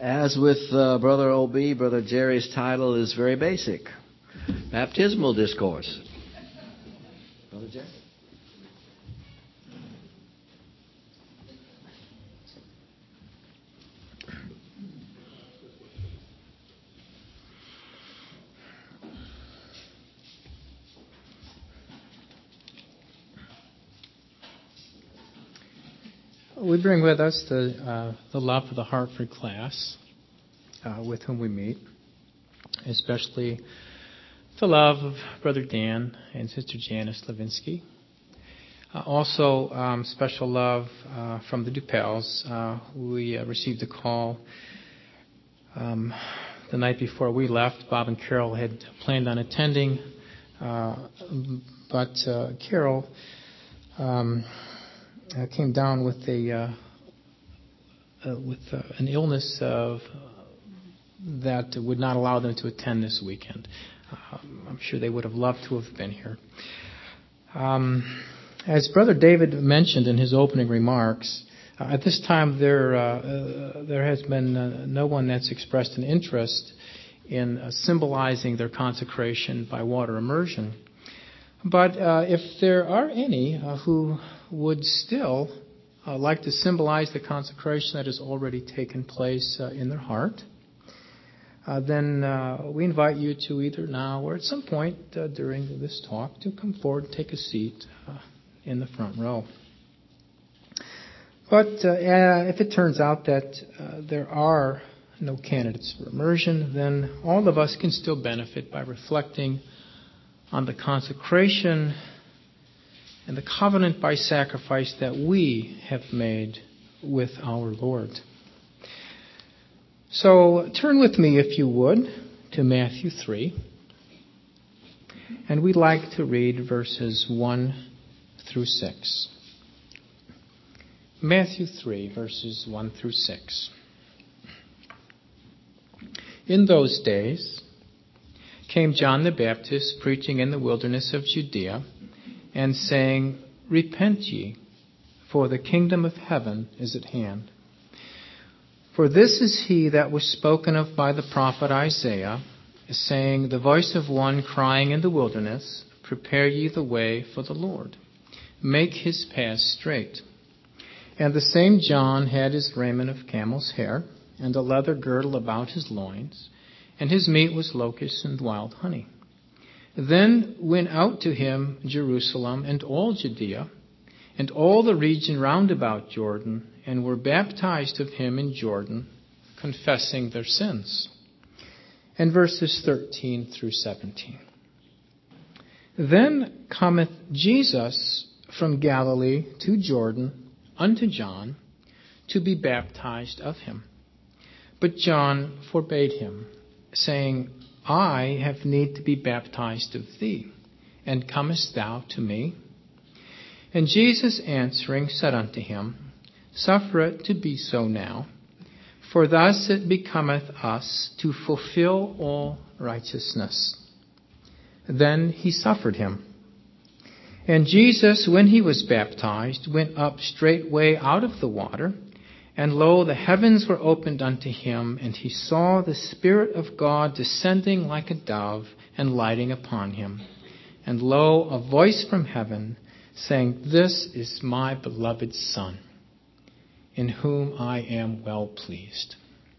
As with Brother O.B., Brother Jerry's title is very basic. Baptismal Discourse. Brother Jerry? We bring with us the love of the Hartford class with whom we meet, especially the love of Brother Dan and Sister Janice Levinsky. Also, special love from the Dupels. We received a call the night before we left. Bob and Carol had planned on attending, but Carol came down with an illness that would not allow them to attend this weekend. I'm sure they would have loved to have been here. As Brother David mentioned in his opening remarks, at this time there has been no one that's expressed an interest in symbolizing their consecration by water immersion. But if there are any who would still like to symbolize the consecration that has already taken place in their heart, then we invite you to either now or at some point during this talk to come forward and take a seat in the front row. But if it turns out that there are no candidates for immersion, then all of us can still benefit by reflecting on the consecration and the covenant by sacrifice that we have made with our Lord. So turn with me, if you would, to Matthew 3. And we'd like to read verses 1 through 6. Matthew 3, verses 1 through 6. In those days came John the Baptist preaching in the wilderness of Judea and saying, Repent ye, for the kingdom of heaven is at hand. For this is he that was spoken of by the prophet Isaiah, saying, The voice of one crying in the wilderness, Prepare ye the way for the Lord. Make his path straight. And the same John had his raiment of camel's hair, and a leather girdle about his loins, and his meat was locusts and wild honey. Then went out to him Jerusalem and all Judea, and all the region round about Jordan, and were baptized of him in Jordan, confessing their sins. And verses 13 through 17. Then cometh Jesus from Galilee to Jordan unto John to be baptized of him. But John forbade him, saying, I have need to be baptized of thee, and comest thou to me? And Jesus answering said unto him, Suffer it to be so now, for thus it becometh us to fulfill all righteousness. Then he suffered him. And Jesus, when he was baptized, went up straightway out of the water, and lo, the heavens were opened unto him, and he saw the Spirit of God descending like a dove and lighting upon him. And lo, a voice from heaven, saying, This is my beloved Son, in whom I am well pleased.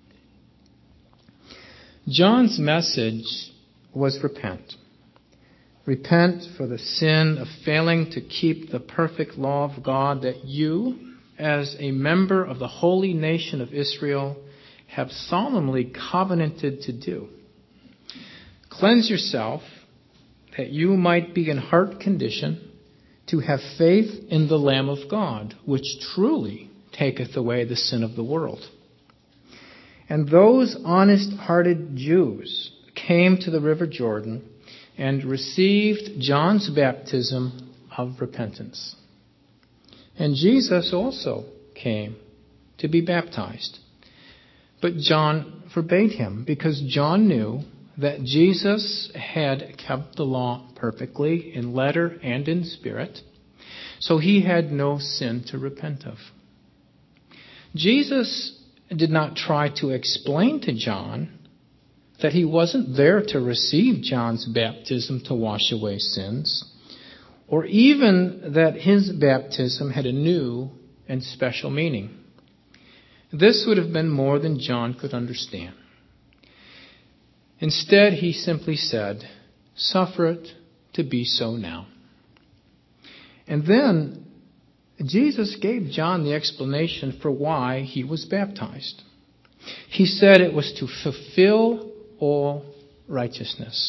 John's message was repent. Repent for the sin of failing to keep the perfect law of God that you, as a member of the holy nation of Israel, have solemnly covenanted to do. Cleanse yourself, that you might be in heart condition to have faith in the Lamb of God, which truly taketh away the sin of the world. And those honest-hearted Jews came to the river Jordan and received John's baptism of repentance. And Jesus also came to be baptized. But John forbade him, because John knew that Jesus had kept the law perfectly in letter and in spirit, so he had no sin to repent of. Jesus did not try to explain to John that he wasn't there to receive John's baptism to wash away sins, or even that his baptism had a new and special meaning. This would have been more than John could understand. Instead, he simply said, "Suffer it to be so now." And then Jesus gave John the explanation for why he was baptized. He said it was to fulfill all righteousness.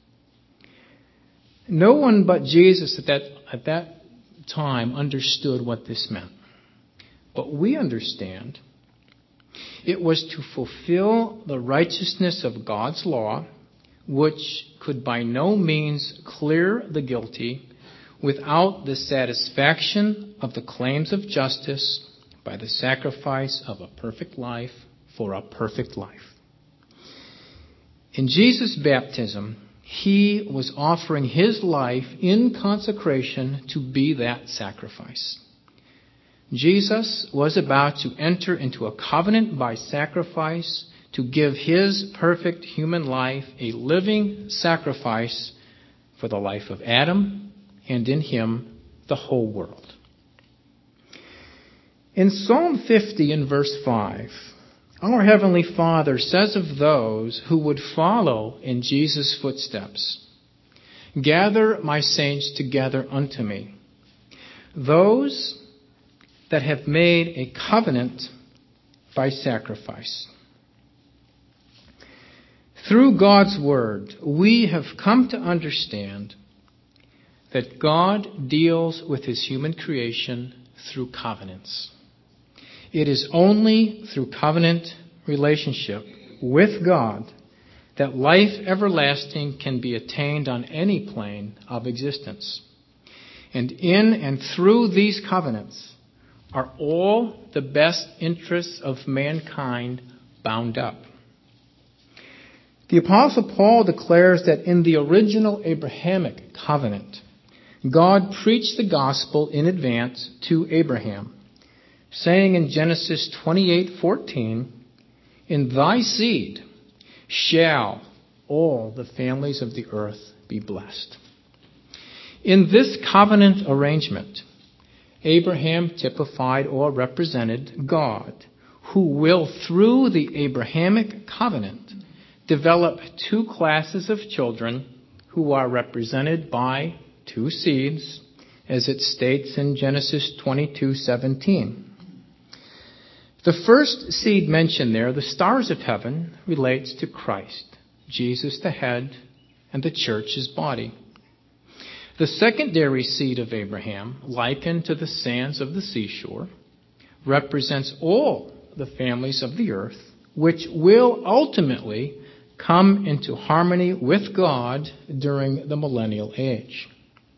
No one but Jesus at that time understood what this meant. But we understand it was to fulfill the righteousness of God's law, which could by no means clear the guilty without the satisfaction of the claims of justice by the sacrifice of a perfect life for a perfect life. In Jesus' baptism, he was offering his life in consecration to be that sacrifice. Jesus was about to enter into a covenant by sacrifice to give his perfect human life a living sacrifice for the life of Adam, and in him the whole world. In Psalm 50 in verse 5, our Heavenly Father says of those who would follow in Jesus' footsteps, "Gather my saints together unto me, those that have made a covenant by sacrifice." Through God's Word, we have come to understand that God deals with his human creation through covenants. It is only through covenant relationship with God that life everlasting can be attained on any plane of existence. And in and through these covenants are all the best interests of mankind bound up. The Apostle Paul declares that in the original Abrahamic covenant, God preached the gospel in advance to Abraham, saying in Genesis 28:14, "In thy seed shall all the families of the earth be blessed." In this covenant arrangement, Abraham typified or represented God, who will, through the Abrahamic covenant, develop two classes of children who are represented by two seeds, as it states in Genesis 22:17. The first seed mentioned there, the stars of heaven, relates to Christ, Jesus the head, and the church his body. The secondary seed of Abraham, likened to the sands of the seashore, represents all the families of the earth, which will ultimately come into harmony with God during the millennial age.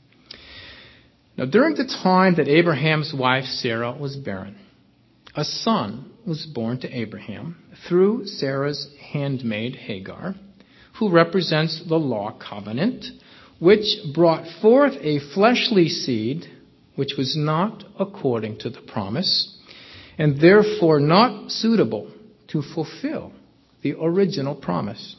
Now, during the time that Abraham's wife Sarah was barren, a son was born to Abraham through Sarah's handmaid Hagar, who represents the law covenant, which brought forth a fleshly seed, which was not according to the promise, and therefore not suitable to fulfill the original promise.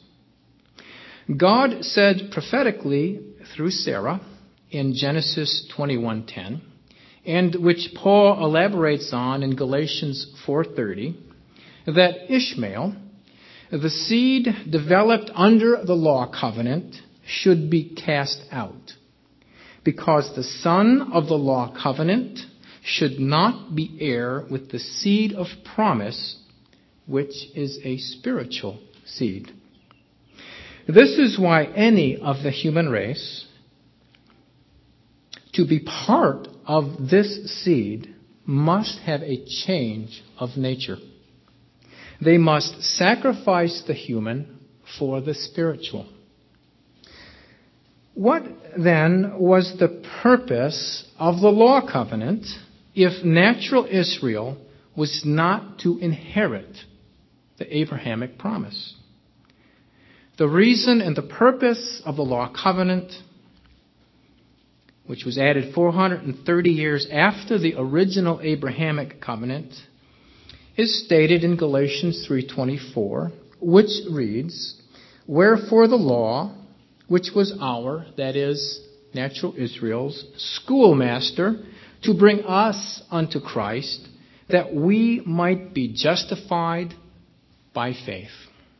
God said prophetically through Sarah in Genesis 21:10, and which Paul elaborates on in Galatians 4:30, that Ishmael, the seed developed under the law covenant, should be cast out, because the son of the law covenant should not be heir with the seed of promise, which is a spiritual seed. This is why any of the human race, to be part of this seed, must have a change of nature. They must sacrifice the human for the spiritual. What then was the purpose of the law covenant if natural Israel was not to inherit the Abrahamic promise? The reason and the purpose of the law covenant, which was added 430 years after the original Abrahamic covenant, is stated in Galatians 3:24, which reads, "Wherefore the law, which was our," that is, natural Israel's, "schoolmaster, to bring us unto Christ, that we might be justified by faith."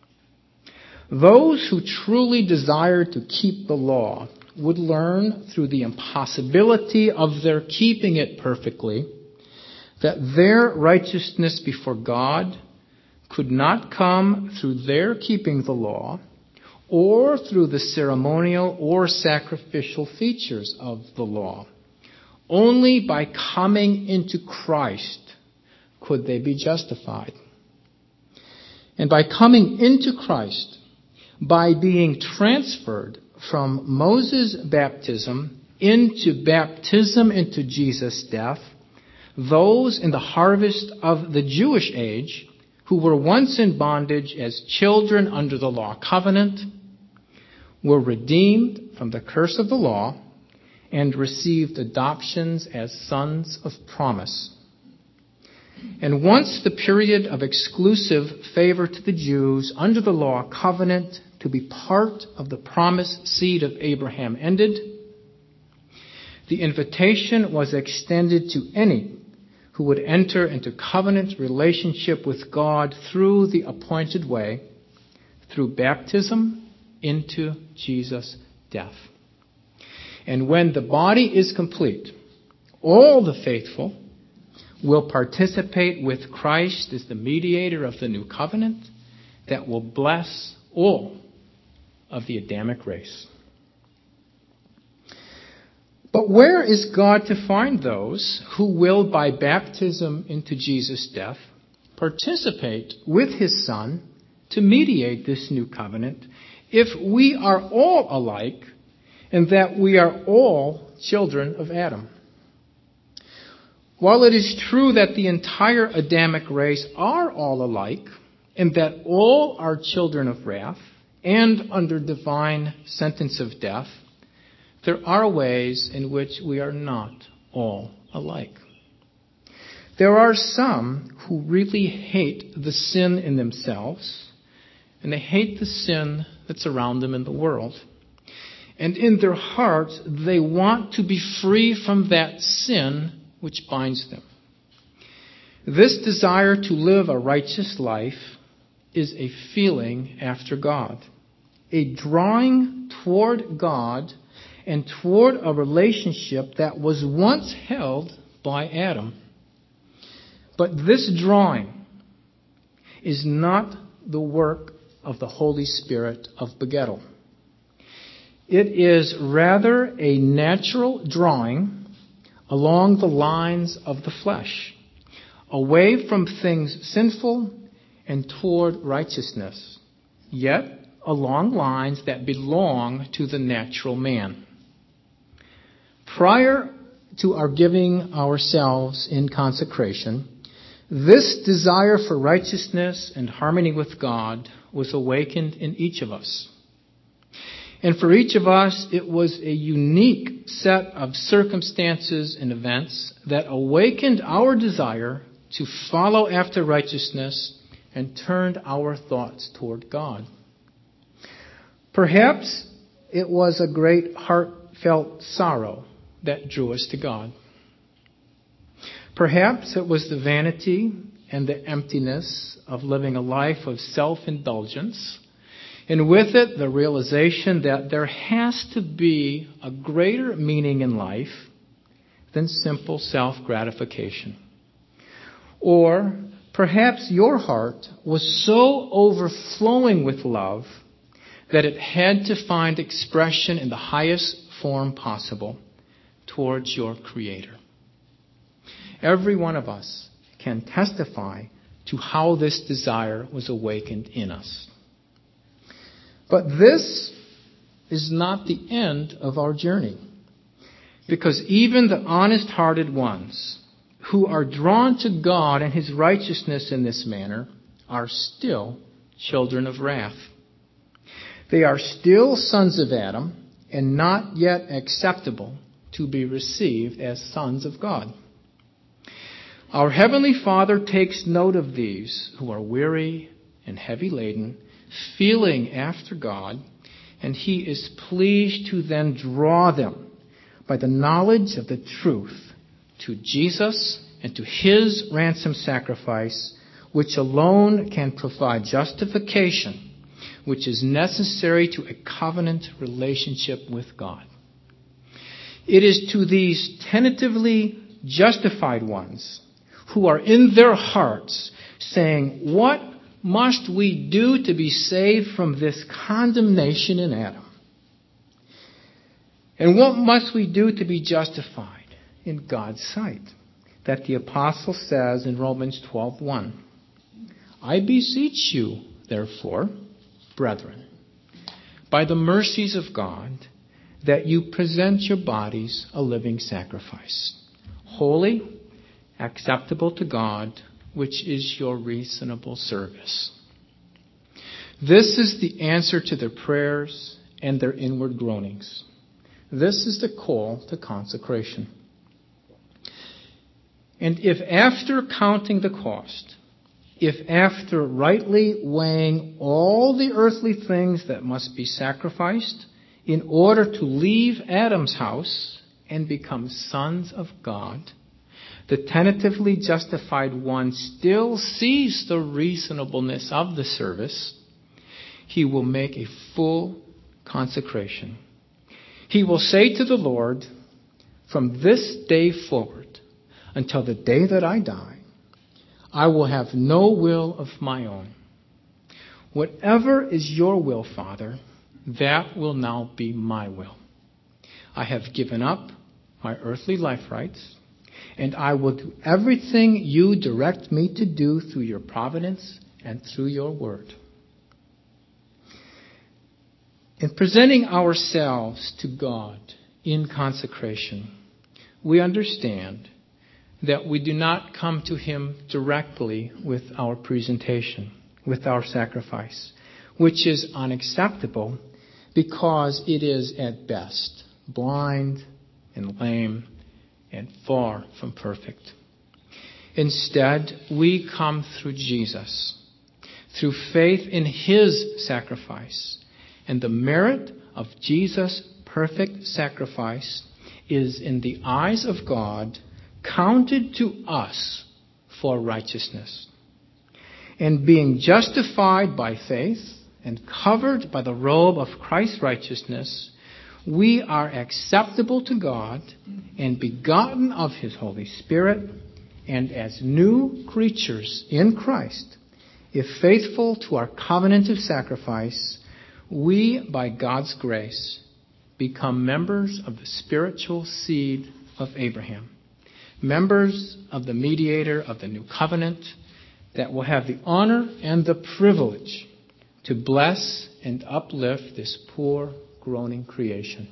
Those who truly desire to keep the law would learn through the impossibility of their keeping it perfectly that their righteousness before God could not come through their keeping the law or through the ceremonial or sacrificial features of the law. Only by coming into Christ could they be justified. And by coming into Christ, by being transferred from Moses' baptism into Jesus' death, those in the harvest of the Jewish age who were once in bondage as children under the law covenant were redeemed from the curse of the law and received adoptions as sons of promise. And once the period of exclusive favor to the Jews under the law covenant to be part of the promised seed of Abraham ended, the invitation was extended to any who would enter into covenant relationship with God through the appointed way, through baptism into Jesus' death. And when the body is complete, all the faithful will participate with Christ as the mediator of the new covenant that will bless all of the Adamic race. But where is God to find those who will, by baptism into Jesus' death, participate with his Son to mediate this new covenant if we are all alike and that we are all children of Adam? While it is true that the entire Adamic race are all alike and that all are children of wrath and under divine sentence of death, there are ways in which we are not all alike. There are some who really hate the sin in themselves, and they hate the sin that's around them in the world. And in their hearts, they want to be free from that sin which binds them. This desire to live a righteous life is a feeling after God, a drawing toward God and toward a relationship that was once held by Adam. But this drawing is not the work of the Holy Spirit of Begettal. It is rather a natural drawing along the lines of the flesh, away from things sinful and toward righteousness, yet along lines that belong to the natural man. Prior to our giving ourselves in consecration, this desire for righteousness and harmony with God was awakened in each of us. And for each of us, it was a unique set of circumstances and events that awakened our desire to follow after righteousness and turned our thoughts toward God. Perhaps it was a great heartfelt sorrow that drew us to God. Perhaps it was the vanity and the emptiness of living a life of self-indulgence, and with it the realization that there has to be a greater meaning in life than simple self-gratification. Or perhaps your heart was so overflowing with love that it had to find expression in the highest form possible towards your Creator. Every one of us can testify to how this desire was awakened in us. But this is not the end of our journey, because even the honest-hearted ones who are drawn to God and His righteousness in this manner are still children of wrath. They are still sons of Adam and not yet acceptable to be received as sons of God. Our Heavenly Father takes note of these who are weary and heavy laden, feeling after God, and He is pleased to then draw them by the knowledge of the truth to Jesus and to His ransom sacrifice, which alone can provide justification, which is necessary to a covenant relationship with God. It is to these tentatively justified ones who are in their hearts saying, "What must we do to be saved from this condemnation in Adam? And what must we do to be justified in God's sight?" That the apostle says in Romans 12:1, "I beseech you, therefore, brethren, by the mercies of God, that you present your bodies a living sacrifice, holy, acceptable to God, which is your reasonable service." This is the answer to their prayers and their inward groanings. This is the call to consecration. And if after counting the cost, if after rightly weighing all the earthly things that must be sacrificed in order to leave Adam's house and become sons of God, the tentatively justified one still sees the reasonableness of the service, he will make a full consecration. He will say to the Lord, "From this day forward, until the day that I die, I will have no will of my own. Whatever is your will, Father, that will now be my will. I have given up my earthly life rights, and I will do everything you direct me to do through your providence and through your word." In presenting ourselves to God in consecration, we understand that we do not come to Him directly with our presentation, with our sacrifice, which is unacceptable because it is at best blind and lame and far from perfect. Instead, we come through Jesus, through faith in His sacrifice. And the merit of Jesus' perfect sacrifice is in the eyes of God counted to us for righteousness. And being justified by faith and covered by the robe of Christ's righteousness, we are acceptable to God and begotten of His Holy Spirit, and as new creatures in Christ, if faithful to our covenant of sacrifice, we, by God's grace, become members of the spiritual seed of Abraham, members of the mediator of the new covenant that will have the honor and the privilege to bless and uplift this poor, groaning creation.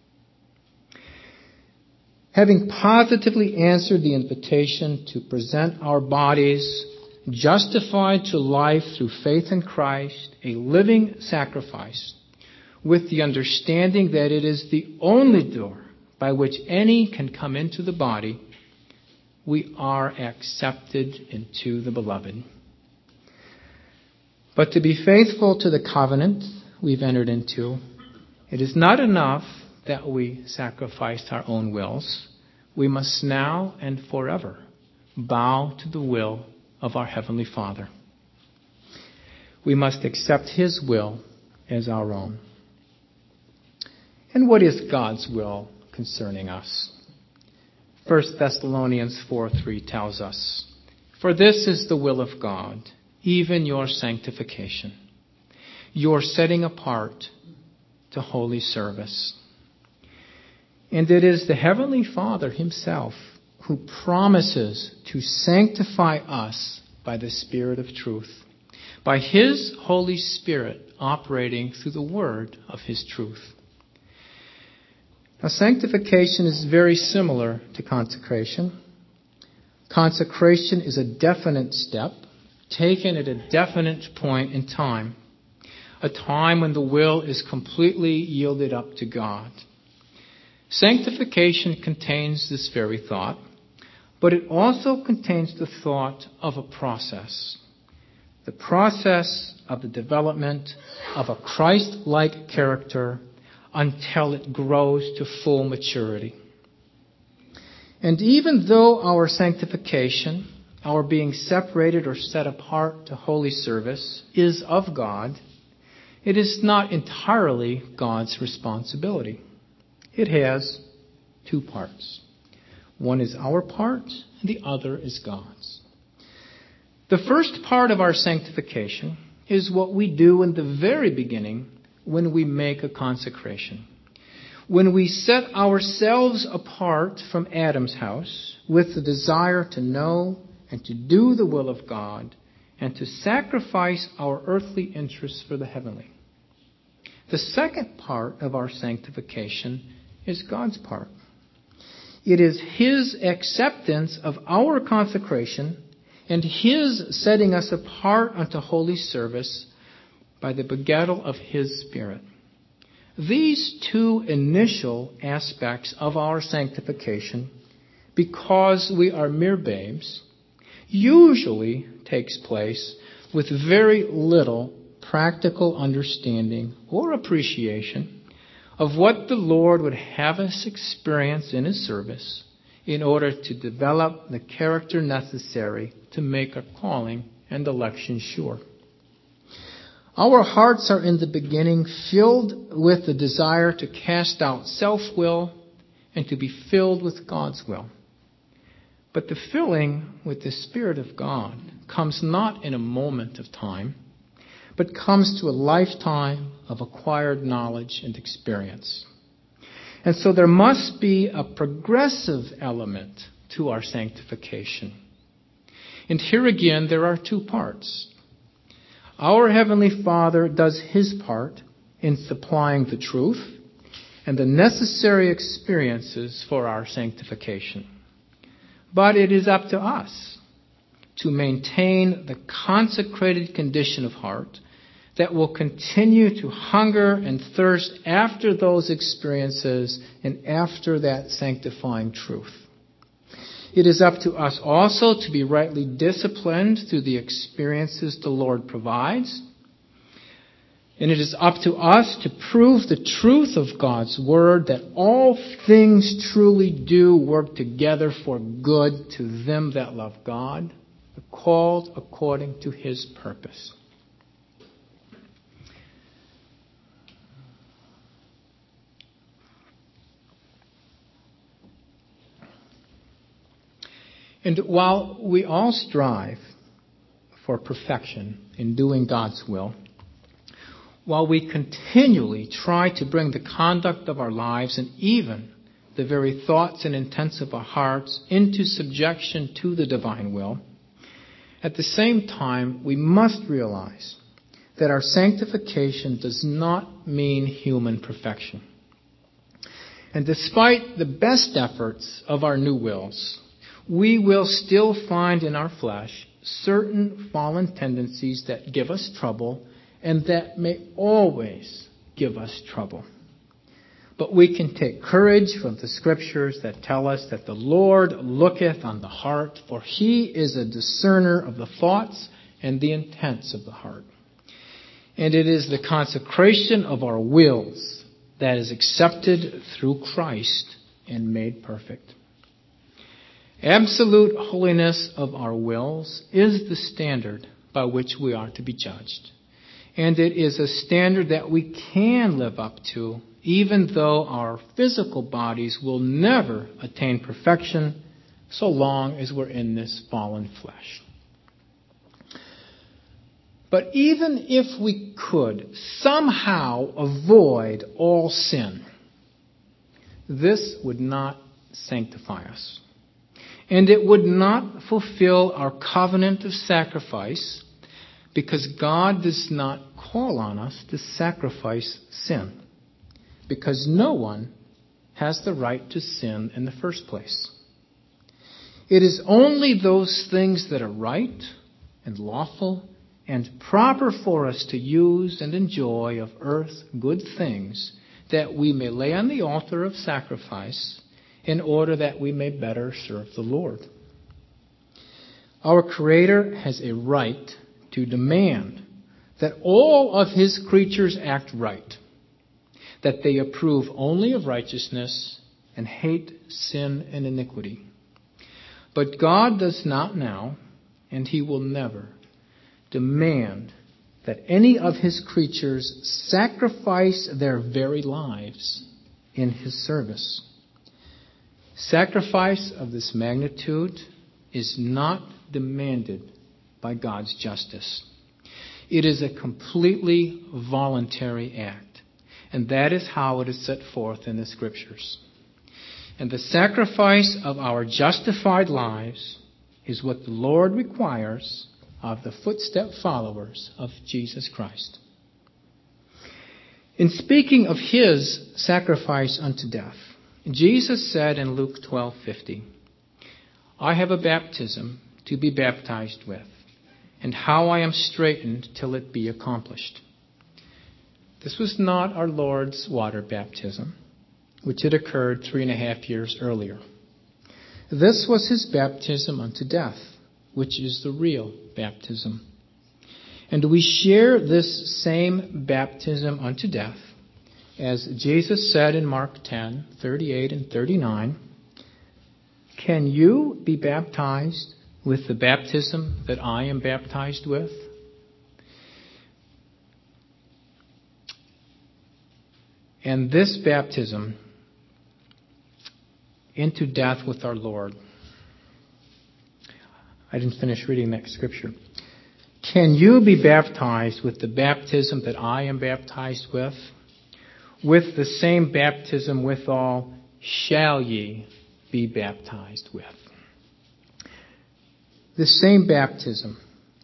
Having positively answered the invitation to present our bodies justified to life through faith in Christ, a living sacrifice, with the understanding that it is the only door by which any can come into the body, we are accepted into the beloved. But to be faithful to the covenant we've entered into, it is not enough that we sacrificed our own wills. We must now and forever bow to the will of our Heavenly Father. We must accept His will as our own. And what is God's will concerning us? 1 Thessalonians 4:3 tells us, "For this is the will of God, even your sanctification, your setting apart to holy service." And it is the Heavenly Father Himself who promises to sanctify us by the Spirit of truth, by His Holy Spirit operating through the word of His truth. Now, sanctification is very similar to consecration. Consecration is a definite step taken at a definite point in time, a time when the will is completely yielded up to God. Sanctification contains this very thought, but it also contains the thought of a process. The process of the development of a Christ-like character until it grows to full maturity. And even though our sanctification, our being separated or set apart to holy service, is of God, it is not entirely God's responsibility. It has two parts. One is our part, and the other is God's. The first part of our sanctification is what we do in the very beginning when we make a consecration. When we set ourselves apart from Adam's house with the desire to know and to do the will of God and to sacrifice our earthly interests for the heavenly. The second part of our sanctification is God's part. It is His acceptance of our consecration and His setting us apart unto holy service by the begettal of His Spirit. These two initial aspects of our sanctification, because we are mere babes, usually takes place with very little practical understanding or appreciation of what the Lord would have us experience in His service in order to develop the character necessary to make our calling and election sure. Our hearts are in the beginning filled with the desire to cast out self-will and to be filled with God's will. But the filling with the Spirit of God comes not in a moment of time, but comes to a lifetime of acquired knowledge and experience. And so there must be a progressive element to our sanctification. And here again, there are two parts. Our Heavenly Father does His part in supplying the truth and the necessary experiences for our sanctification. But it is up to us to maintain the consecrated condition of heart that will continue to hunger and thirst after those experiences and after that sanctifying truth. It is up to us also to be rightly disciplined through the experiences the Lord provides. And it is up to us to prove the truth of God's Word, that all things truly do work together for good to them that love God, called according to His purpose. And while we all strive for perfection in doing God's will, while we continually try to bring the conduct of our lives and even the very thoughts and intents of our hearts into subjection to the divine will, at the same time we must realize that our sanctification does not mean human perfection. And despite the best efforts of our new wills, we will still find in our flesh certain fallen tendencies that give us trouble and that may always give us trouble. But we can take courage from the Scriptures that tell us that the Lord looketh on the heart, for He is a discerner of the thoughts and the intents of the heart. And it is the consecration of our wills that is accepted through Christ and made perfect. Absolute holiness of our wills is the standard by which we are to be judged. And it is a standard that we can live up to, even though our physical bodies will never attain perfection so long as we're in this fallen flesh. But even if we could somehow avoid all sin, this would not sanctify us. And it would not fulfill our covenant of sacrifice, because God does not call on us to sacrifice sin, because no one has the right to sin in the first place. It is only those things that are right and lawful and proper for us to use and enjoy of earth, good things, that we may lay on the altar of sacrifice in order that we may better serve the Lord. Our Creator has a right to demand that all of His creatures act right, that they approve only of righteousness and hate sin and iniquity. But God does not now, and He will never, demand that any of His creatures sacrifice their very lives in His service. Sacrifice of this magnitude is not demanded by God's justice. It is a completely voluntary act, and that is how it is set forth in the Scriptures. And the sacrifice of our justified lives is what the Lord requires of the footstep followers of Jesus Christ. In speaking of His sacrifice unto death, Jesus said in Luke 12:50, I have a baptism to be baptized with, and how I am straitened till it be accomplished. This was not our Lord's water baptism, which had occurred 3.5 years earlier. This was His baptism unto death, which is the real baptism. And we share this same baptism unto death, as Jesus said in Mark 10:38 and 39, Can you be baptized with the baptism that I am baptized with? And this baptism into death with our Lord. I didn't finish reading that scripture. Can you be baptized with the baptism that I am baptized with? With the same baptism withal shall ye be baptized with. The same baptism,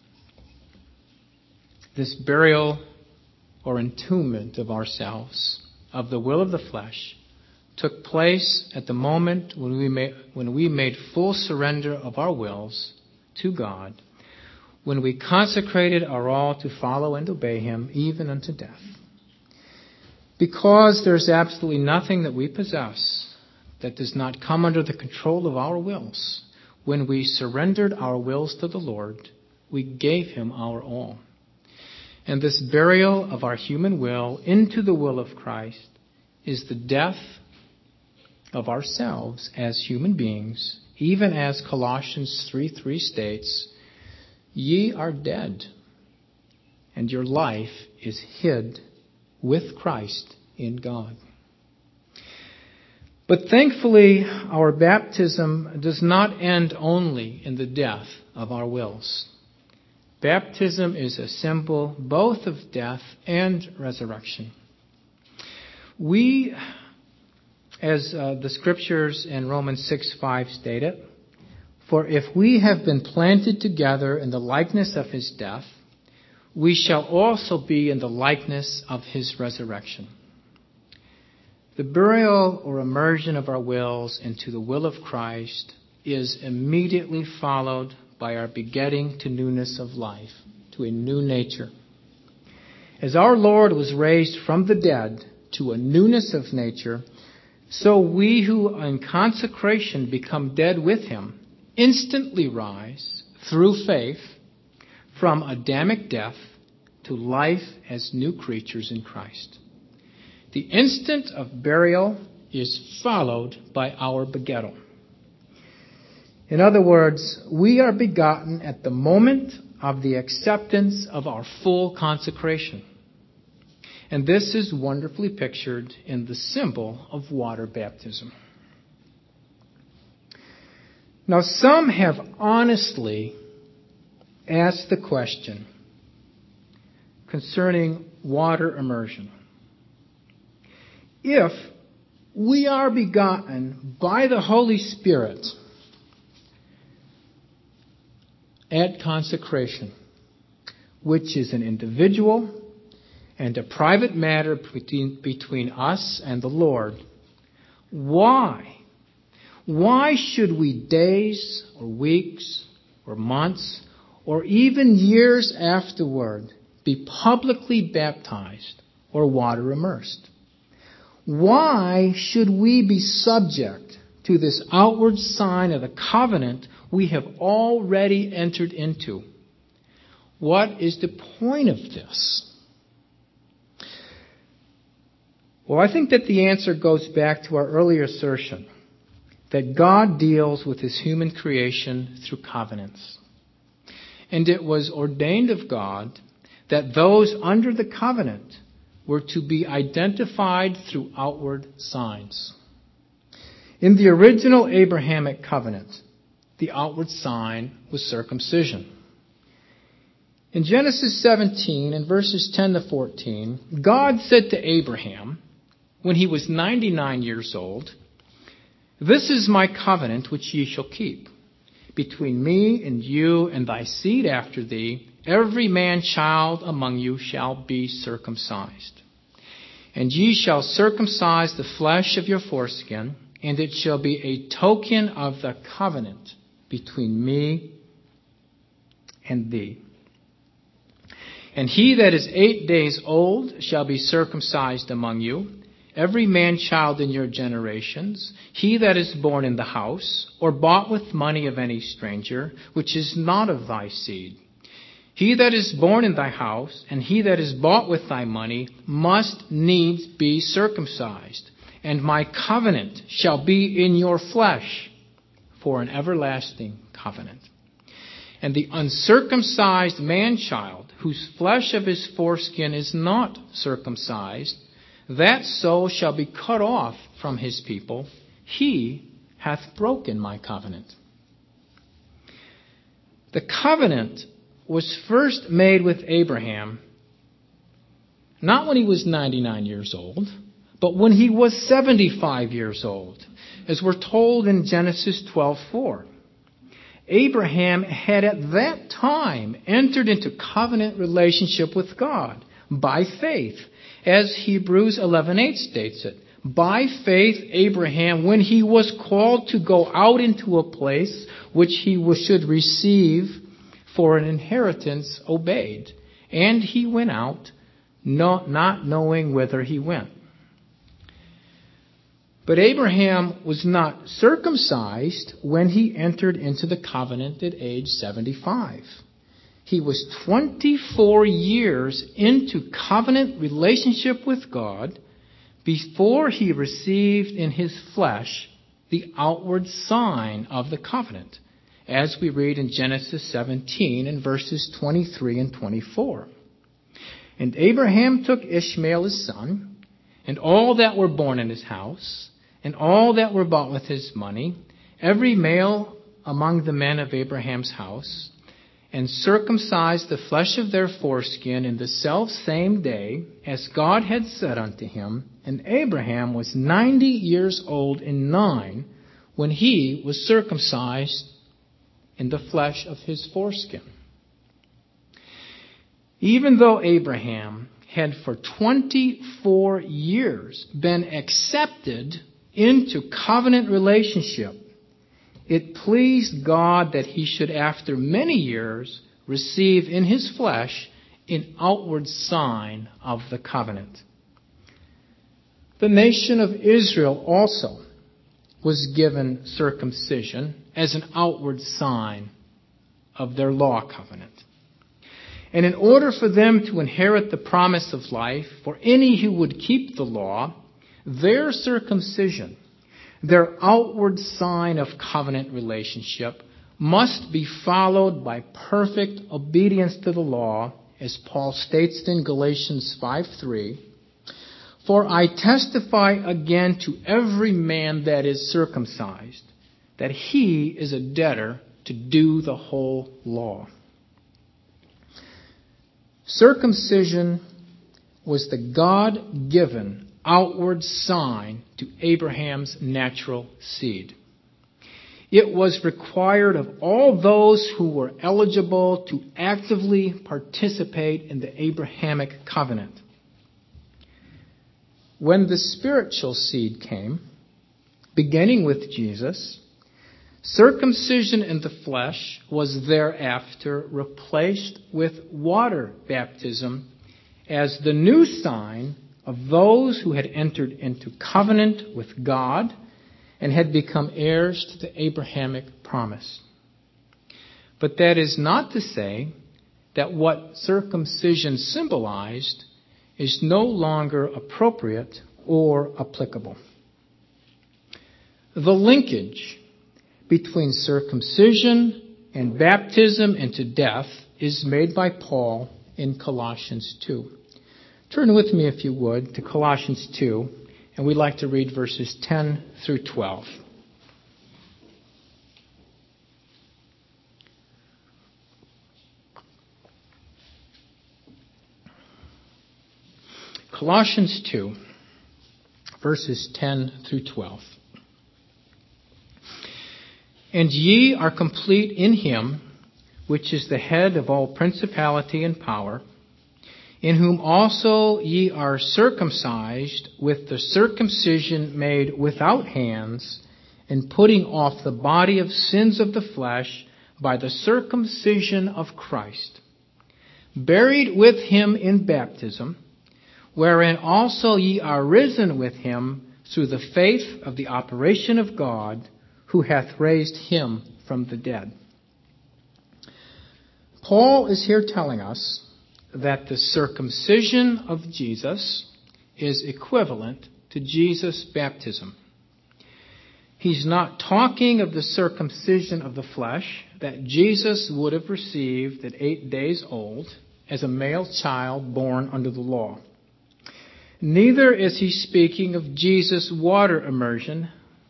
this burial or entombment of ourselves, of the will of the flesh, took place at the moment when we made full surrender of our wills to God, when we consecrated our all to follow and obey Him, even unto death. Because there's absolutely nothing that we possess that does not come under the control of our wills. When we surrendered our wills to the Lord, we gave Him our all. And this burial of our human will into the will of Christ is the death of ourselves as human beings, even as Colossians 3:3 states, Ye are dead, and your life is hid with Christ in God. But thankfully, our baptism does not end only in the death of our wills. Baptism is a symbol both of death and resurrection. We, as the scriptures in Romans 6:5 state it, for if we have been planted together in the likeness of His death, we shall also be in the likeness of His resurrection. The burial or immersion of our wills into the will of Christ is immediately followed by our begetting to newness of life, to a new nature. As our Lord was raised from the dead to a newness of nature, so we who in consecration become dead with Him instantly rise through faith from Adamic death to life as new creatures in Christ. The instant of burial is followed by our begettal. In other words, we are begotten at the moment of the acceptance of our full consecration. And this is wonderfully pictured in the symbol of water baptism. Now, some have honestly asked the question concerning water immersion. If we are begotten by the Holy Spirit at consecration, which is an individual and a private matter between us and the Lord, why should we days or weeks or months or even years afterward be publicly baptized or water immersed? Why should we be subject to this outward sign of the covenant we have already entered into. What is the point of this? Well, I think that the answer goes back to our earlier assertion that God deals with his human creation through covenants. And it was ordained of God that those under the covenant were to be identified through outward signs. In the original Abrahamic covenant, the outward sign was circumcision. In Genesis 17, in verses 10 to 14, God said to Abraham, when he was 99 years old, "This is my covenant which ye shall keep. Between me and you and thy seed after thee, every man child among you shall be circumcised. And ye shall circumcise the flesh of your foreskin, and it shall be a token of the covenant between me and thee. And he that is 8 days old shall be circumcised among you, every man child in your generations, he that is born in the house, or bought with money of any stranger, which is not of thy seed. He that is born in thy house, and he that is bought with thy money, must needs be circumcised. And my covenant shall be in your flesh for an everlasting covenant. And the uncircumcised man-child, whose flesh of his foreskin is not circumcised, that soul shall be cut off from his people. He hath broken my covenant." The covenant was first made with Abraham, not when he was 99 years old, but when he was 75 years old, as we're told in Genesis 12:4. Abraham had at that time entered into covenant relationship with God by faith, as Hebrews 11:8 states it. By faith, Abraham, when he was called to go out into a place which he should receive for an inheritance, obeyed. And he went out, not knowing whither he went. But Abraham was not circumcised when he entered into the covenant at age 75. He was 24 years into covenant relationship with God before he received in his flesh the outward sign of the covenant, as we read in Genesis 17 in verses 23 and 24. And Abraham took Ishmael his son, and all that were born in his house, and all that were bought with his money, every male among the men of Abraham's house, and circumcised the flesh of their foreskin in the selfsame day, as God had said unto him. And Abraham was 90 years old and 9 when he was circumcised in the flesh of his foreskin. Even though Abraham had for 24 years been accepted into covenant relationship, it pleased God that he should, after many years, receive in his flesh an outward sign of the covenant. The nation of Israel also was given circumcision as an outward sign of their law covenant. And in order for them to inherit the promise of life, for any who would keep the law, their circumcision, their outward sign of covenant relationship, must be followed by perfect obedience to the law, as Paul states in Galatians 5:3. For I testify again to every man that is circumcised, that he is a debtor to do the whole law. Circumcision was the God-given outward sign to Abraham's natural seed. It was required of all those who were eligible to actively participate in the Abrahamic covenant. When the spiritual seed came, beginning with Jesus, circumcision in the flesh was thereafter replaced with water baptism as the new sign of those who had entered into covenant with God and had become heirs to the Abrahamic promise. But that is not to say that what circumcision symbolized is no longer appropriate or applicable. The linkage between circumcision and baptism into death is made by Paul in Colossians 2. Turn with me, if you would, to Colossians 2, and we'd like to read verses 10 through 12. Colossians 2, verses 10 through 12. And ye are complete in him, which is the head of all principality and power, in whom also ye are circumcised with the circumcision made without hands, and putting off the body of sins of the flesh by the circumcision of Christ, buried with him in baptism, wherein also ye are risen with him through the faith of the operation of God, who hath raised him from the dead. Paul is here telling us that the circumcision of Jesus is equivalent to Jesus' baptism. He's not talking of the circumcision of the flesh that Jesus would have received at 8 days old as a male child born under the law. Neither is he speaking of Jesus' water immersion,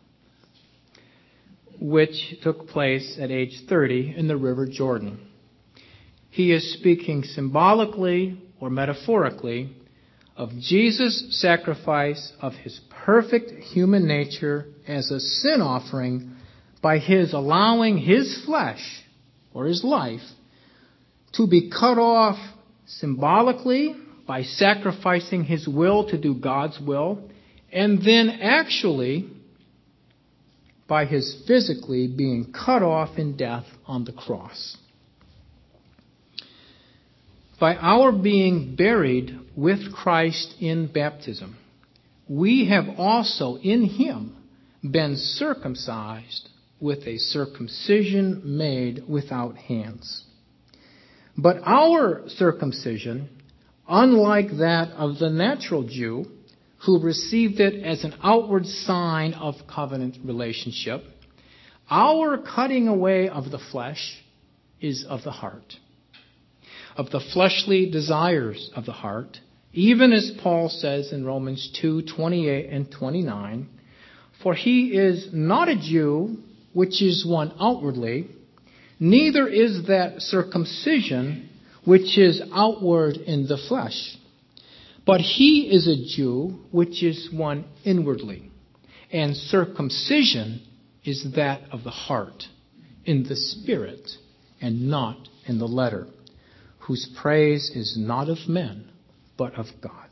which took place at age 30 in the River Jordan. He is speaking symbolically or metaphorically of Jesus' sacrifice of his perfect human nature as a sin offering by his allowing his flesh, or his life, to be cut off symbolically by sacrificing his will to do God's will, and then actually by his physically being cut off in death on the cross. By our being buried with Christ in baptism, we have also in him been circumcised with a circumcision made without hands. But our circumcision, unlike that of the natural Jew, who received it as an outward sign of covenant relationship, our cutting away of the flesh is of the heart, of the fleshly desires of the heart, even as Paul says in Romans 2:28 and 29, for he is not a Jew, which is one outwardly, neither is that circumcision, which is outward in the flesh. But he is a Jew, which is one inwardly. And circumcision is that of the heart, in the spirit, and not in the letter, whose praise is not of men, but of God.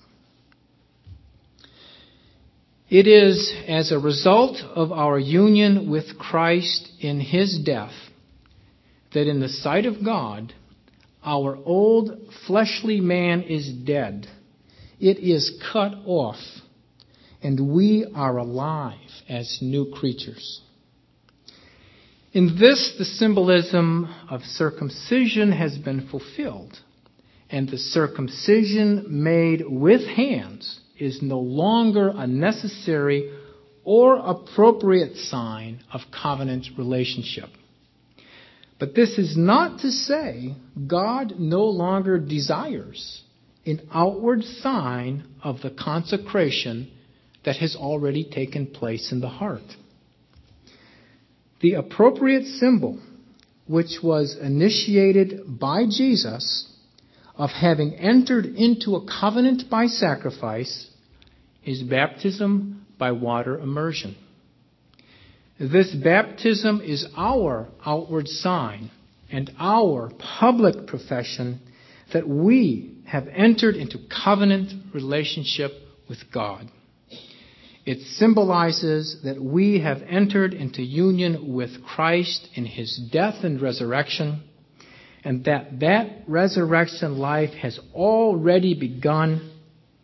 It is as a result of our union with Christ in his death that in the sight of God, our old fleshly man is dead. It is cut off, and we are alive as new creatures. In this, the symbolism of circumcision has been fulfilled, and the circumcision made with hands is no longer a necessary or appropriate sign of covenant relationship. But this is not to say God no longer desires an outward sign of the consecration that has already taken place in the heart. The appropriate symbol, which was initiated by Jesus, of having entered into a covenant by sacrifice, is baptism by water immersion. This baptism is our outward sign and our public profession that we have entered into covenant relationship with God. It symbolizes that we have entered into union with Christ in his death and resurrection, and that resurrection life has already begun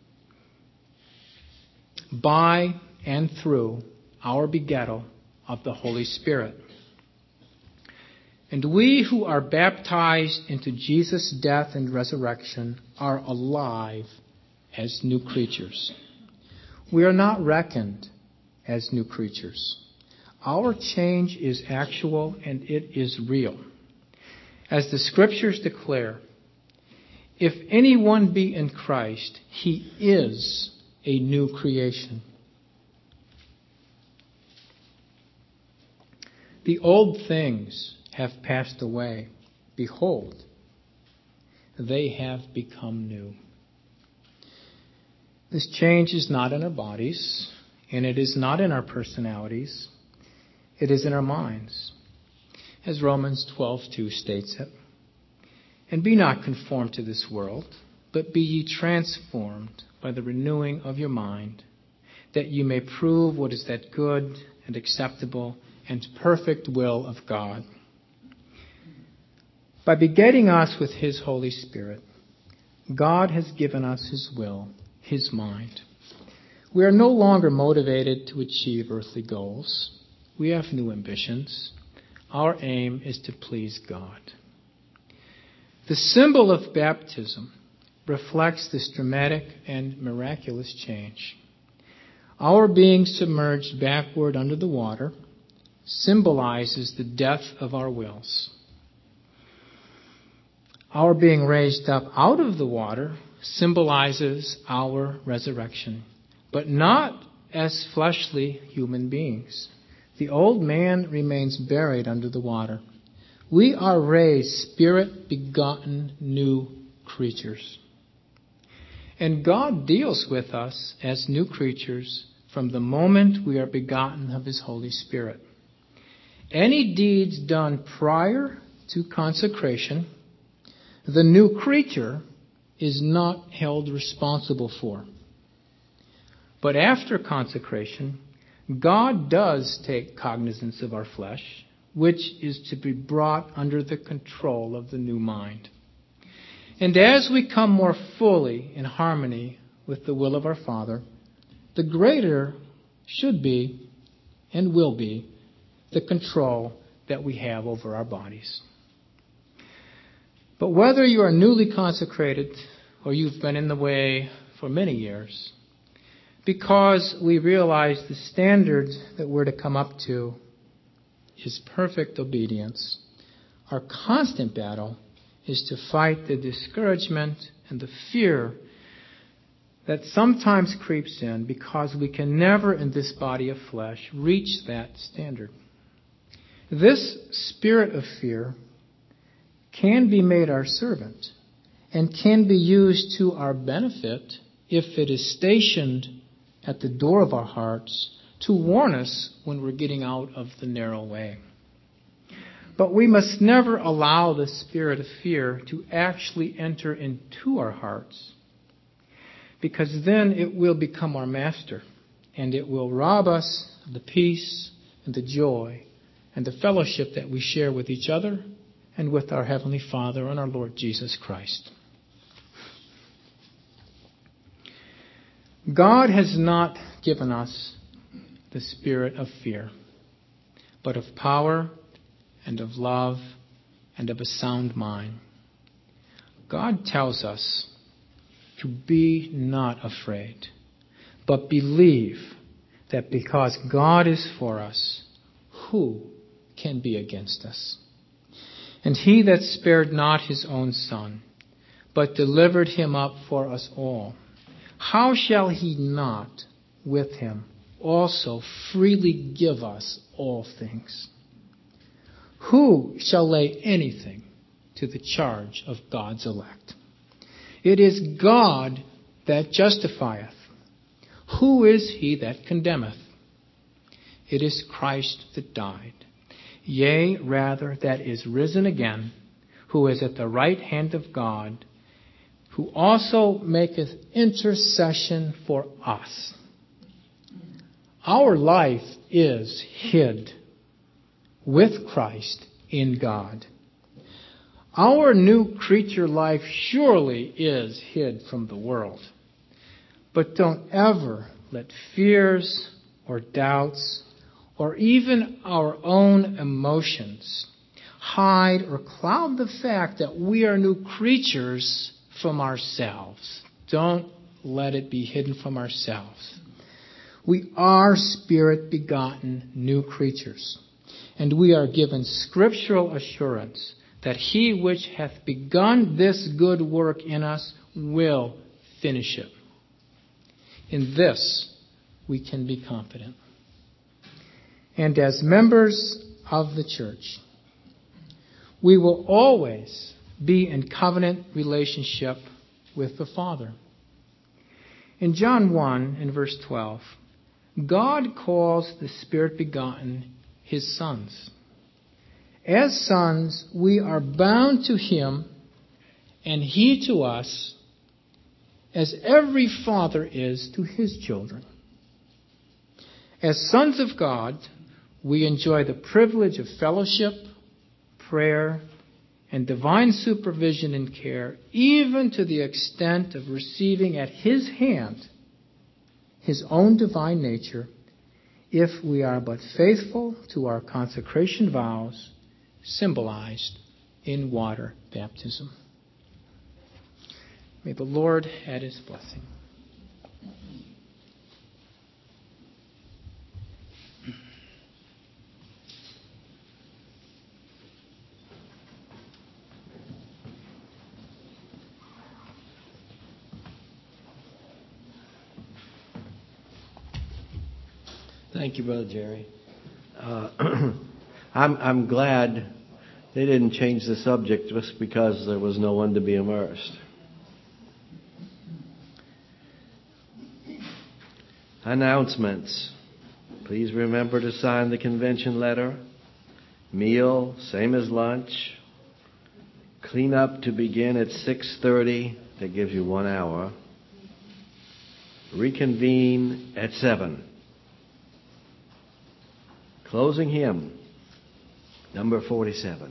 by and through our begettal of the Holy Spirit. And we who are baptized into Jesus' death and resurrection are alive as new creatures. We are not reckoned as new creatures. Our change is actual and it is real. As the Scriptures declare, if anyone be in Christ, he is a new creation. The old things have passed away. Behold, they have become new. This change is not in our bodies, and it is not in our personalities. It is in our minds, as Romans 12:2 states it. And be not conformed to this world, but be ye transformed by the renewing of your mind, that you may prove what is that good and acceptable and perfect will of God. By begetting us with His Holy Spirit, God has given us His will, His mind. We are no longer motivated to achieve earthly goals. We have new ambitions. Our aim is to please God. The symbol of baptism reflects this dramatic and miraculous change. Our being submerged backward under the water symbolizes the death of our wills. Our being raised up out of the water symbolizes our resurrection, but not as fleshly human beings. The old man remains buried under the water. We are raised spirit-begotten new creatures. And God deals with us as new creatures from the moment we are begotten of His Holy Spirit. Any deeds done prior to consecration, the new creature is not held responsible for. But after consecration, God does take cognizance of our flesh, which is to be brought under the control of the new mind. And as we come more fully in harmony with the will of our Father, the greater should be and will be the control that we have over our bodies. But whether you are newly consecrated or you've been in the way for many years, because we realize the standard that we're to come up to is perfect obedience, our constant battle is to fight the discouragement and the fear that sometimes creeps in because we can never in this body of flesh reach that standard. This spirit of fear can be made our servant and can be used to our benefit if it is stationed at the door of our hearts to warn us when we're getting out of the narrow way. But we must never allow the spirit of fear to actually enter into our hearts, because then it will become our master, and it will rob us of the peace and the joy and the fellowship that we share with each other and with our Heavenly Father and our Lord Jesus Christ. God has not given us the spirit of fear, but of power and of love and of a sound mind. God tells us to be not afraid, but believe that because God is for us, who can be against us? And He that spared not His own Son, but delivered Him up for us all, how shall He not with Him also freely give us all things? Who shall lay anything to the charge of God's elect? It is God that justifieth. Who is he that condemneth? It is Christ that died, yea, rather, that is risen again, who is at the right hand of God, who also maketh intercession for us. Our life is hid with Christ in God. Our new creature life surely is hid from the world. But don't ever let fears or doubts or even our own emotions hide or cloud the fact that we are new creatures from ourselves. Don't let it be hidden from ourselves. We are Spirit-begotten new creatures, and we are given scriptural assurance that He which hath begun this good work in us will finish it. In this, we can be confident. And as members of the church, we will always be in covenant relationship with the Father. In John 1 and verse 12, God calls the Spirit-begotten His sons. As sons, we are bound to Him and He to us, as every father is to his children. As sons of God, we enjoy the privilege of fellowship, prayer, and divine supervision and care, even to the extent of receiving at His hand His own divine nature, if we are but faithful to our consecration vows, symbolized in water baptism. May the Lord add His blessing. Thank you, Brother Jerry. I'm glad they didn't change the subject just because there was no one to be immersed. Announcements. Please remember to sign the convention letter. Meal, same as lunch. Clean up to begin at 6:30. That gives you 1 hour. Reconvene at 7. Closing hymn, number 47.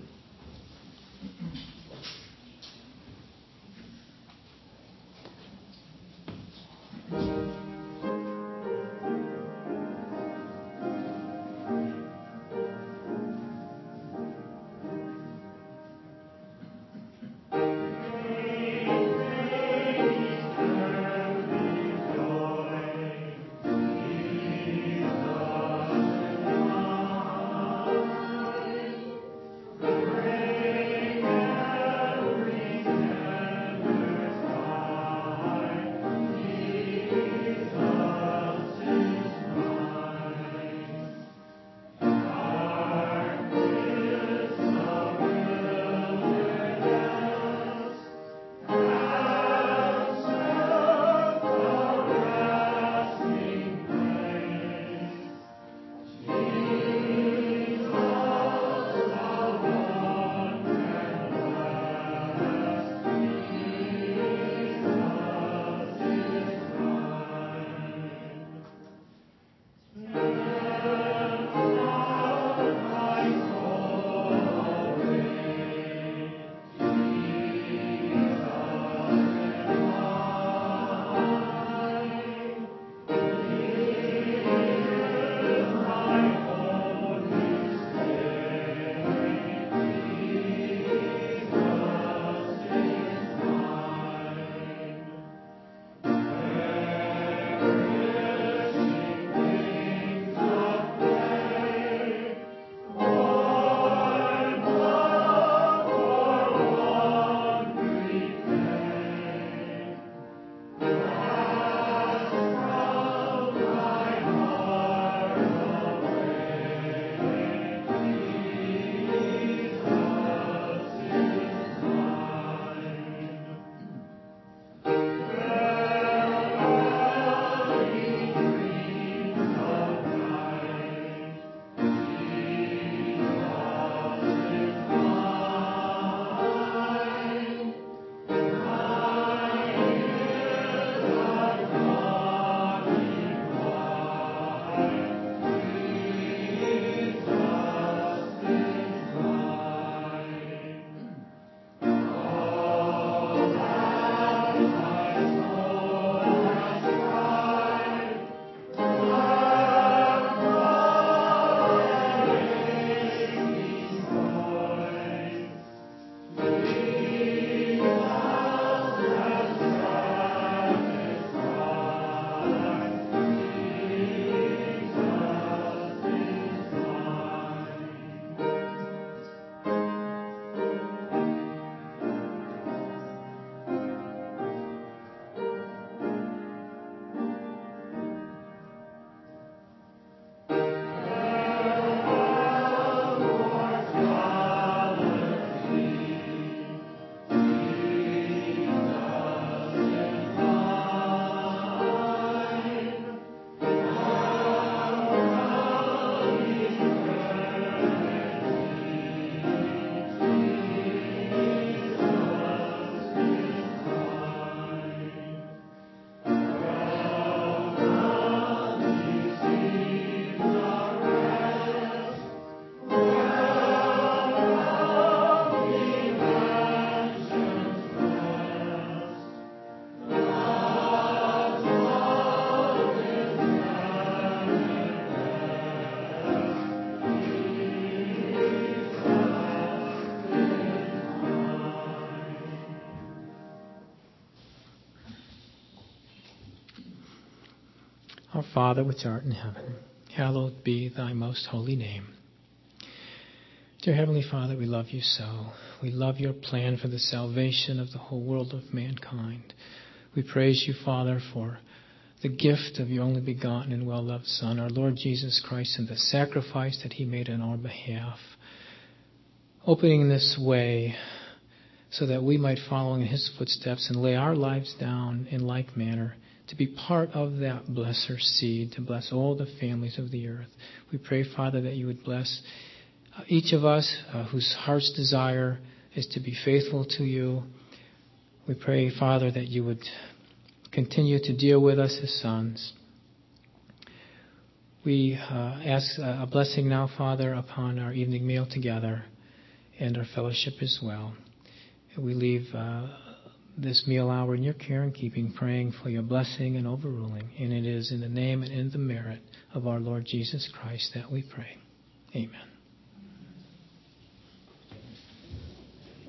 Our Father which art in heaven, hallowed be thy most holy name. Dear Heavenly Father, we love you so. We love your plan for the salvation of the whole world of mankind. We praise you, Father, for the gift of your only begotten and well-loved Son, our Lord Jesus Christ, and the sacrifice that he made on our behalf, opening this way so that we might follow in his footsteps and lay our lives down in like manner to be part of that blesser seed, to bless all the families of the earth. We pray, Father, that you would bless each of us whose heart's desire is to be faithful to you. We pray, Father, that you would continue to deal with us as sons. We ask a blessing now, Father, upon our evening meal together and our fellowship as well. We leave this meal hour in your care and keeping, praying for your blessing and overruling. And it is in the name and in the merit of our Lord Jesus Christ that we pray. Amen.